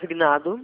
consignado.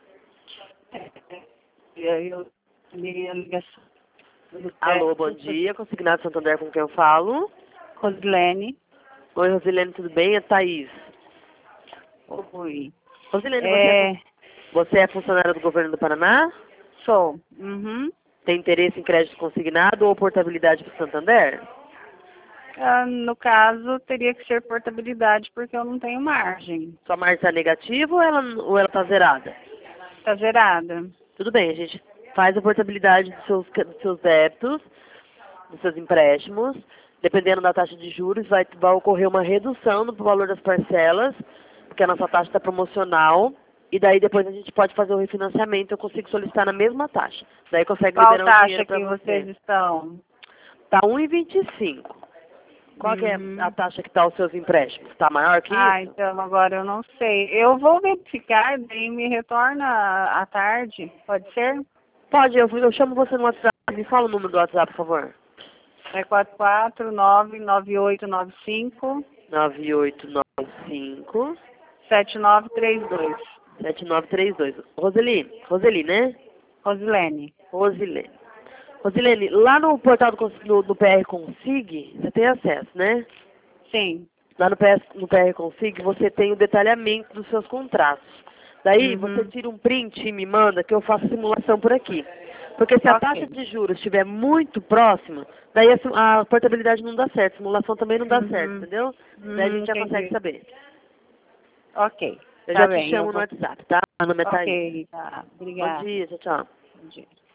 Eu li a ligação. Alô, bom dia. Consignado Santander, com quem eu falo? Rosilene. Oi, Rosilene, tudo bem? É Thaís. Oi. Rosilene, você é funcionária do governo do Paraná? Sou. Uhum. Tem interesse em crédito consignado ou portabilidade para o Santander? No caso, teria que ser portabilidade, porque eu não tenho margem. Sua margem está negativa ou ela está zerada? Está zerada. Tudo bem, a gente faz a portabilidade dos seus débitos, dos seus empréstimos. Dependendo da taxa de juros, vai ocorrer uma redução no valor das parcelas, porque a nossa taxa está promocional. E daí depois a gente pode fazer o refinanciamento, eu consigo solicitar na mesma taxa. Daí consegue Qual liberar um taxa dinheiro para que você. vocês estão? Está 1,25. Qual que é a taxa que está os seus empréstimos? Está maior que isso? Então agora eu não sei. Eu vou verificar, daí me retorna à tarde, pode ser? Pode, eu chamo você no WhatsApp. Me fala o número do WhatsApp, por favor. É 449-9895 9895 7932. 7932. Roseli, né? Rosilene. Rosilene, lá no portal do PR Consig, você tem acesso, né? Sim. Lá no PR Consig, você tem o detalhamento dos seus contratos. Daí, você tira um print e me manda que eu faço simulação por aqui. Porque se a taxa de juros estiver muito próxima, daí a portabilidade não dá certo, a simulação também não dá certo, entendeu? Daí a gente já consegue saber. Ok. Eu já te chamo no WhatsApp, tá? Meu nome é Thaís. Ok, tá. Obrigada. Bom dia, tchau. Bom dia.